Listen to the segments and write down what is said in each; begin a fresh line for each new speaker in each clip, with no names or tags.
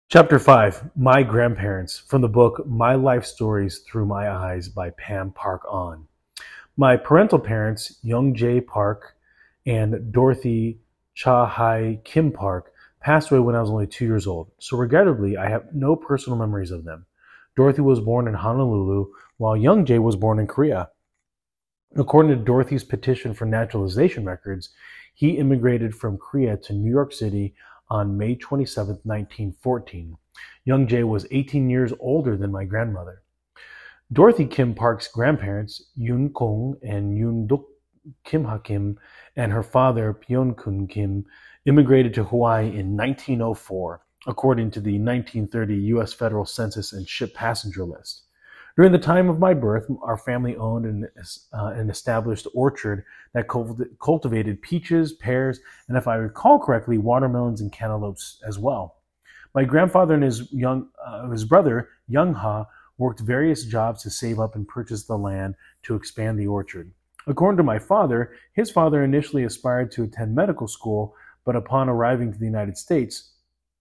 Chapter 5 My Grandparents, from the book My Life Stories Through My Eyes by Pam Park On. My parental parents, Young Jae Park and Dorothy Cha Hai Kim Park, passed away when I was only 2 years old, so regrettably, I have no personal memories of them. Dorothy was born in Honolulu, while Young Jae was born in Korea. According to Dorothy's petition for naturalization records, he immigrated from Korea to New York City on May 27, 1914. Young Jae was 18 years older than my grandmother. Dorothy Kim Park's grandparents, Yoon Kong and Yoon Duk Kim Ha Kim, and her father, Pyeon Kun Kim, immigrated to Hawaii in 1904, according to the 1930 U.S. Federal Census and Ship Passenger List. During the time of my birth, our family owned an established orchard that cultivated peaches, pears, and if I recall correctly, watermelons and cantaloupes as well. My grandfather and his brother, Young Ha, worked various jobs to save up and purchase the land to expand the orchard. According to my father, his father initially aspired to attend medical school, but upon arriving to the United States,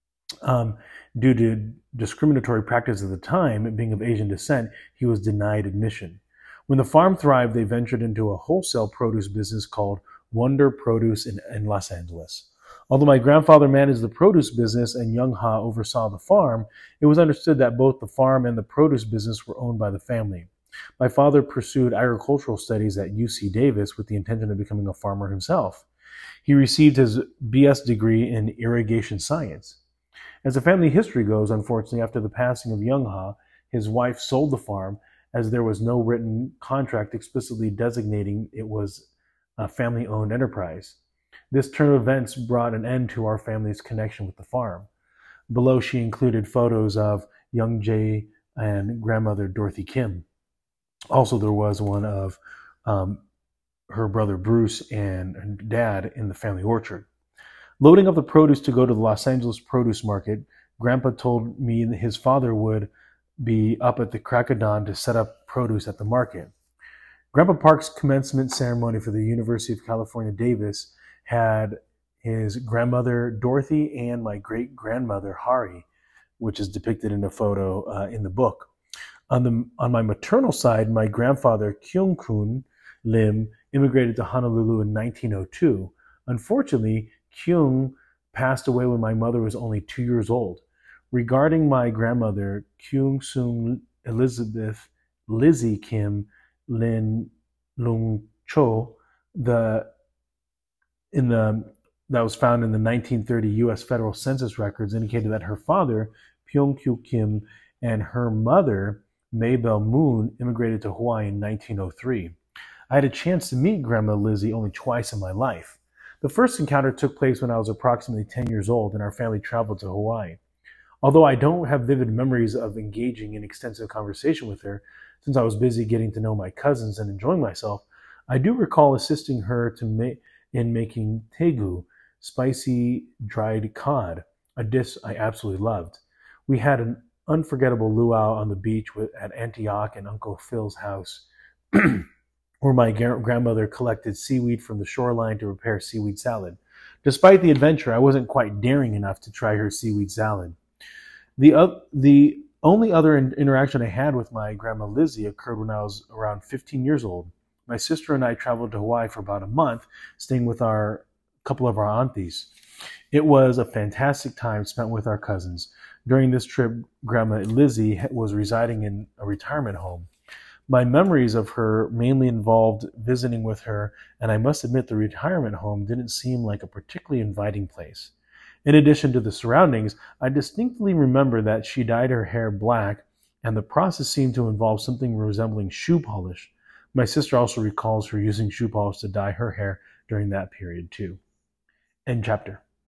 due to discriminatory practice at the time, being of Asian descent, he was denied admission. When the farm thrived, they ventured into a wholesale produce business called Wonder Produce in Los Angeles. Although my grandfather managed the produce business and Young Ha oversaw the farm, it was understood that both the farm and the produce business were owned by the family. My father pursued agricultural studies at UC Davis with the intention of becoming a farmer himself. He received his BS degree in irrigation science. As the family history goes, unfortunately, after the passing of Young Ha, his wife sold the farm as there was no written contract explicitly designating it was a family-owned enterprise. This turn of events brought an end to our family's connection with the farm. Below, she included photos of Young Jae and grandmother Dorothy Kim. Also, there was one of her brother Bruce and her dad in the family orchard. Loading up the produce to go to the Los Angeles produce market, Grandpa told me that his father would be up at the crack of dawn to set up produce at the market. Grandpa Park's commencement ceremony for the University of California, Davis had his grandmother Dorothy and my great-grandmother Hari, which is depicted in a photo in the book. On my maternal side, my grandfather Kyung Kun Lim immigrated to Honolulu in 1902. Unfortunately, Kyung passed away when my mother was only 2 years old. Regarding my grandmother, Kyung Sung Elizabeth Lizzie Kim Lin Lung Cho, that was found in the 1930 U.S. Federal Census records, indicated that her father, Pyong Kyu Kim, and her mother, Maybelle Moon, immigrated to Hawaii in 1903. I had a chance to meet Grandma Lizzie only twice in my life. The first encounter took place when I was approximately 10 years old and our family traveled to Hawaii. Although I don't have vivid memories of engaging in extensive conversation with her, since I was busy getting to know my cousins and enjoying myself, I do recall assisting her in making tegu, spicy dried cod, a dish I absolutely loved. We had an unforgettable luau on the beach at Antioch and Uncle Phil's house, where my grandmother collected seaweed from the shoreline to prepare seaweed salad. Despite the adventure, I wasn't quite daring enough to try her seaweed salad. The only other interaction I had with my grandma Lizzie occurred when I was around 15 years old. My sister and I traveled to Hawaii for about a month, staying with a couple of our aunties. It was a fantastic time spent with our cousins. During this trip, Grandma Lizzie was residing in a retirement home. My memories of her mainly involved visiting with her, and I must admit the retirement home didn't seem like a particularly inviting place. In addition to the surroundings, I distinctly remember that she dyed her hair black, and the process seemed to involve something resembling shoe polish. My sister also recalls her using shoe polish to dye her hair during that period too. End chapter.